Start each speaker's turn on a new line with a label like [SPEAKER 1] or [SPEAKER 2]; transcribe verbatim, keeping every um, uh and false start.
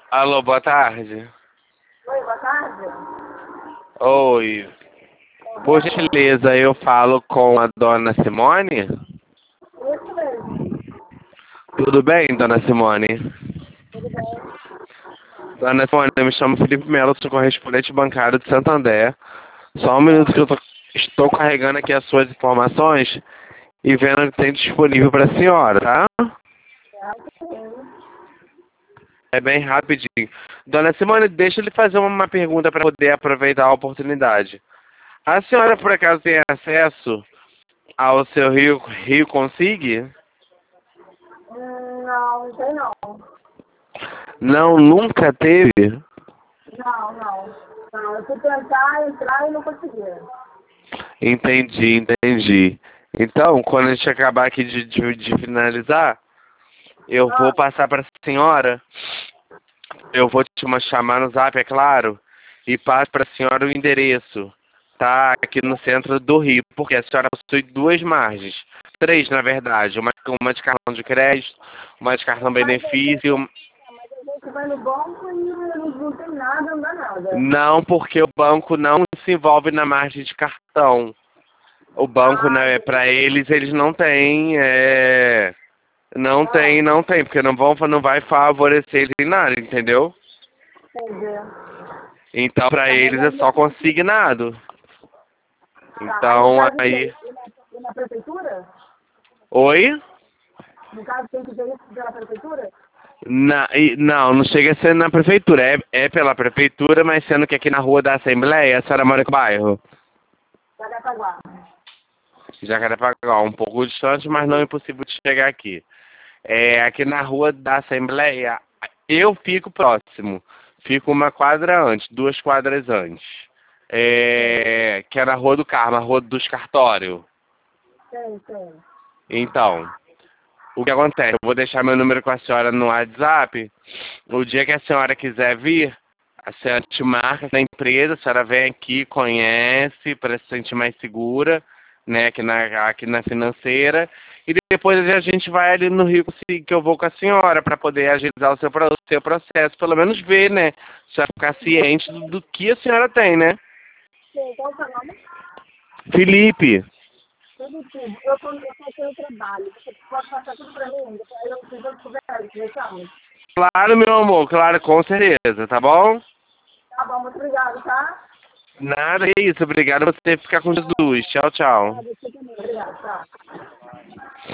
[SPEAKER 1] Alô, boa tarde.
[SPEAKER 2] Oi, boa tarde.
[SPEAKER 1] Oi. Por gentileza, eu falo com a dona Simone?
[SPEAKER 2] Isso mesmo.
[SPEAKER 1] Tudo bem, dona Simone?
[SPEAKER 2] Tudo bem?
[SPEAKER 1] Dona Simone, eu me chamo Felipe Melo, sou correspondente bancário de Santander. Só um minuto que eu tô- estou carregando aqui as suas informações e vendo o que tem disponível para a senhora, tá?
[SPEAKER 2] É sim.
[SPEAKER 1] É bem rapidinho. Dona Simone, deixa eu lhe fazer uma pergunta para poder aproveitar a oportunidade. A senhora, por acaso, tem acesso ao seu Rio, Rio Consigue?
[SPEAKER 2] Hum, não, não sei não.
[SPEAKER 1] Não, nunca teve?
[SPEAKER 2] Não, não. Não, eu fui tentar entrar e não consegui.
[SPEAKER 1] Entendi, entendi. Então, quando a gente acabar aqui de, de, de finalizar, eu vou
[SPEAKER 2] Ah,
[SPEAKER 1] passar para a senhora, eu vou te uma- chamar no zap, é claro, e passo para a senhora o endereço, tá? Aqui no centro do Rio, porque a senhora possui duas margens, três na verdade, uma, uma de cartão de crédito, uma de cartão
[SPEAKER 2] mas a gente,
[SPEAKER 1] benefício.
[SPEAKER 2] mas a gente vai no banco e não, não tem nada, não dá nada.
[SPEAKER 1] Não, porque o banco não se envolve na margem de cartão. O banco,
[SPEAKER 2] Ah,
[SPEAKER 1] né, para
[SPEAKER 2] entendi.
[SPEAKER 1] eles, eles não têm, é, não
[SPEAKER 2] Ah,
[SPEAKER 1] tem, não tem, porque não vão, não vai favorecer eles em nada, entendeu?
[SPEAKER 2] entendi.
[SPEAKER 1] Então, para
[SPEAKER 2] Tá, mas
[SPEAKER 1] eles é
[SPEAKER 2] aí eu
[SPEAKER 1] só
[SPEAKER 2] tenho que...
[SPEAKER 1] consignado.
[SPEAKER 2] Tá, aí no
[SPEAKER 1] Então,
[SPEAKER 2] caso o quê?
[SPEAKER 1] aí,
[SPEAKER 2] Ir na, ir na prefeitura?
[SPEAKER 1] oi?
[SPEAKER 2] No caso tem que ver isso pela prefeitura?
[SPEAKER 1] Na, e- não, não chega a ser na prefeitura, é, é pela prefeitura, mas sendo que aqui na rua da Assembleia, a senhora mora em que bairro?
[SPEAKER 2] Jacarepaguá.
[SPEAKER 1] Jacarepaguá, um pouco distante, mas não é impossível de chegar aqui. É, aqui na rua da Assembleia, eu fico próximo. Fico uma quadra antes, duas quadras antes.
[SPEAKER 2] Sei,
[SPEAKER 1] É, que é na Rua do Carmo, a Rua dos Cartórios.
[SPEAKER 2] sei, sei.
[SPEAKER 1] Então, o que acontece? Eu vou deixar meu número com a senhora no WhatsApp. O dia que a senhora quiser vir, a senhora te marca na empresa, a senhora vem aqui, conhece, para se sentir mais segura, né, aqui na, aqui na financeira. E depois a gente vai ali no Rio que eu vou com a senhora para poder agilizar o seu, pro- seu processo, pelo menos ver, né? A senhora ficar ciente do, do que a senhora tem, né?
[SPEAKER 2] Sei, qual que é o nome?
[SPEAKER 1] Felipe,
[SPEAKER 2] Tudo, tudo. Eu tô, eu tô aqui no trabalho. Você pode passar tudo pra mim? Depois eu preciso conversar, conversamos.
[SPEAKER 1] claro, meu amor, claro, com certeza, tá bom?
[SPEAKER 2] Tá bom, muito obrigado, tá?
[SPEAKER 1] Nada, é isso, obrigado por você ficar com Jesus. Tchau, tchau.
[SPEAKER 2] Tá, você também. Obrigado, tá?